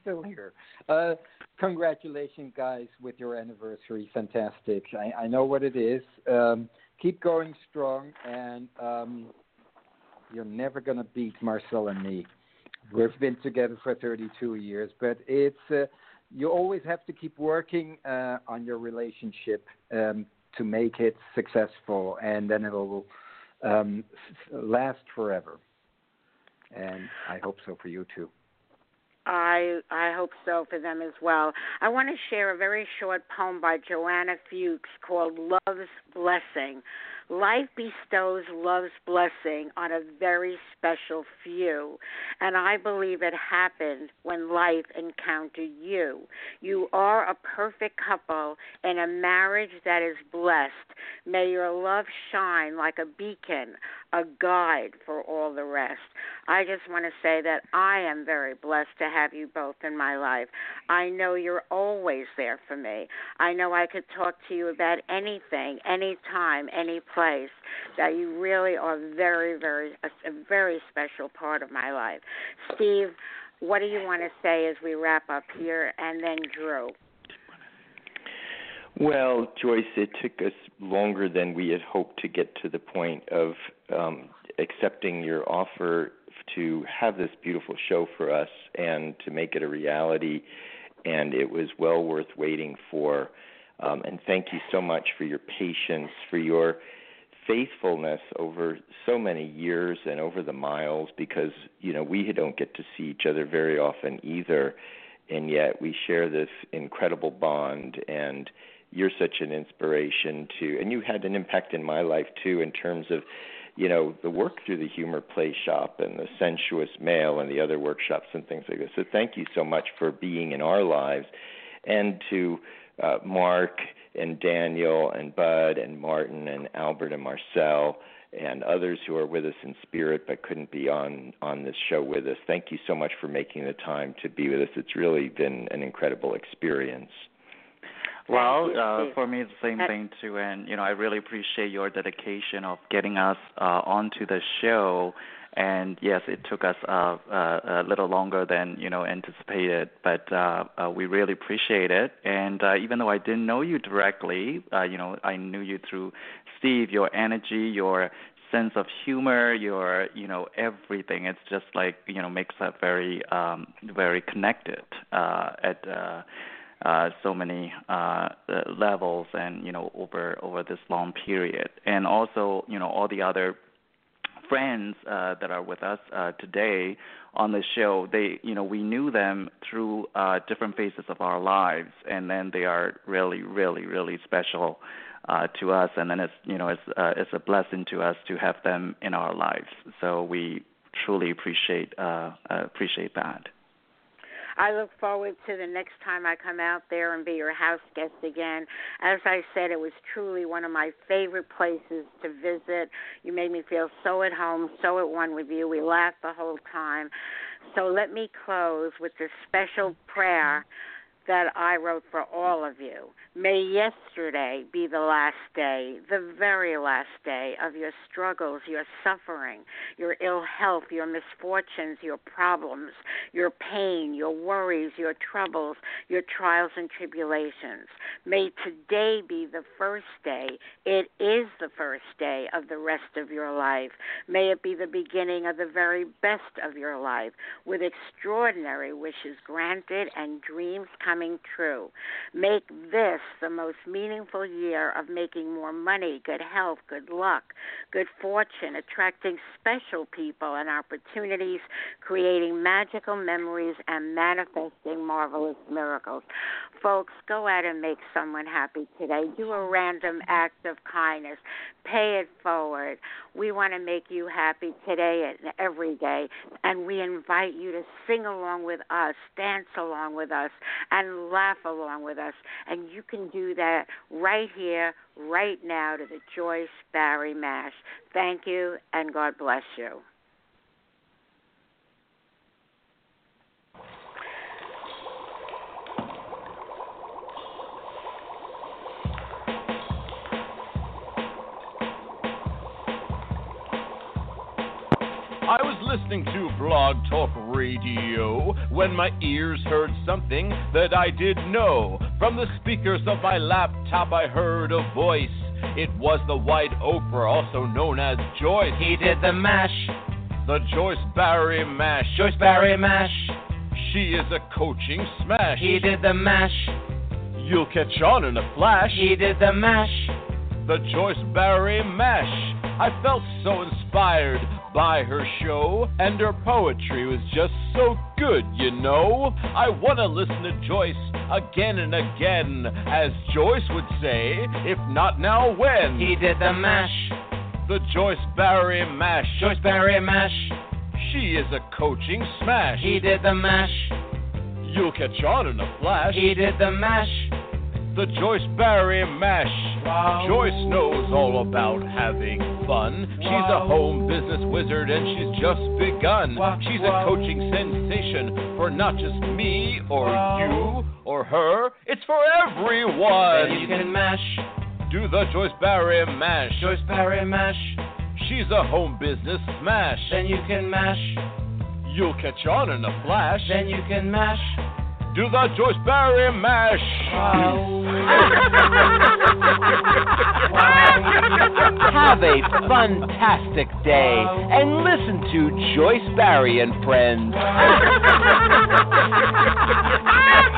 Congratulations, guys, with your anniversary. Fantastic. I know what it is. Keep going strong, and you're never going to beat Marcel and me. We've been together for 32 years, but it's you always have to keep working on your relationship to make it successful, and then it will last forever. And I hope so for you too. I hope so for them as well. I want to share a very short poem by Joanna Fuchs called Love's Blessing. Life bestows love's blessing on a very special few, and I believe it happened when life encountered you. You are a perfect couple in a marriage that is blessed. May your love shine like a beacon, a guide for all the rest. I just want to say that I am very blessed to have you both in my life. I know you're always there for me. I know I could talk to you about anything, anytime, any place, that you really are a very special part of my life. Steve, what do you want to say as we wrap up here? And then Drew. Well, Joyce, it took us longer than we had hoped to get to the point of accepting your offer to have this beautiful show for us and to make it a reality, and it was well worth waiting for. And thank you so much for your patience, for your faithfulness over so many years and over the miles, because, you know, we don't get to see each other very often either, and yet we share this incredible bond, and you're such an inspiration to, and you had an impact in my life too in terms of, you know, the work through the Humor Play Shop and the Sensuous Male and the other workshops and things like this. So thank you so much for being in our lives. And to Mark and Daniel and Bud and Martin and Albert and Marcel and others who are with us in spirit but couldn't be on this show with us, thank you so much for making the time to be with us. It's really been an incredible experience. Well, for me, it's the same thing, too. And, you know, I really appreciate your dedication of getting us onto the show. And, yes, it took us a little longer than, you know, anticipated, but we really appreciate it. And even though I didn't know you directly, you know, I knew you through Steve, your energy, your sense of humor, your, you know, everything. It's just like, you know, makes us very, very connected at so many levels, and, you know, over this long period. And also, you know, all the other friends that are with us today on the show, they, you know, we knew them through different phases of our lives, and then they are really, really, really special to us. And then it's, you know, it's a blessing to us to have them in our lives. So we truly appreciate that. I look forward to the next time I come out there and be your house guest again. As I said, it was truly one of my favorite places to visit. You made me feel so at home, so at one with you. We laughed the whole time. So let me close with this special prayer that I wrote for all of you. May yesterday be the last day, the very last day of your struggles, your suffering, your ill health, your misfortunes, your problems, your pain, your worries, your troubles, your trials and tribulations. May today be the first day. It is the first day of the rest of your life. May it be the beginning of the very best of your life, with extraordinary wishes granted and dreams coming true. Make this the most meaningful year of making more money, good health, good luck, good fortune, attracting special people and opportunities, creating magical memories, and manifesting marvelous miracles. Folks, go out and make someone happy today. Do a random act of kindness. Pay it forward. We want to make you happy today and every day, and we invite you to sing along with us, dance along with us, and laugh along with us. And you can do that right here, right now, to the Joyce Barrie Mash. Thank you, and God bless you. I was listening to Blog Talk Radio when my ears heard something that I didn't know. From the speakers of my laptop I heard a voice. It was the White Oprah, also known as Joyce. He did the mash. The Joyce Barrie Mash. Joyce Barrie Mash. She is a coaching smash. He did the mash. You'll catch on in a flash. He did the mash. The Joyce Barrie Mash. I felt so inspired by her show, and her poetry was just so good, you know. I want to listen to Joyce again and again, as Joyce would say, if not now, when? He did the mash. The Joyce Barrie Mash. Joyce Barrie Mash. She is a coaching smash. He did the mash. You'll catch on in a flash. He did the mash. The Joyce Barrie Mash. Wow. Joyce knows all about having fun. She's a home business wizard and she's just begun. She's a coaching sensation for not just me or you or her. It's for everyone. Then you can mash. Do the Joyce Barrie Mash. Joyce Barrie Mash. She's a home business smash. Then you can mash. You'll catch on in a flash. Then you can mash. Do the Joyce Barrie Mash. Have a fantastic day and listen to Joyce Barrie and Friends.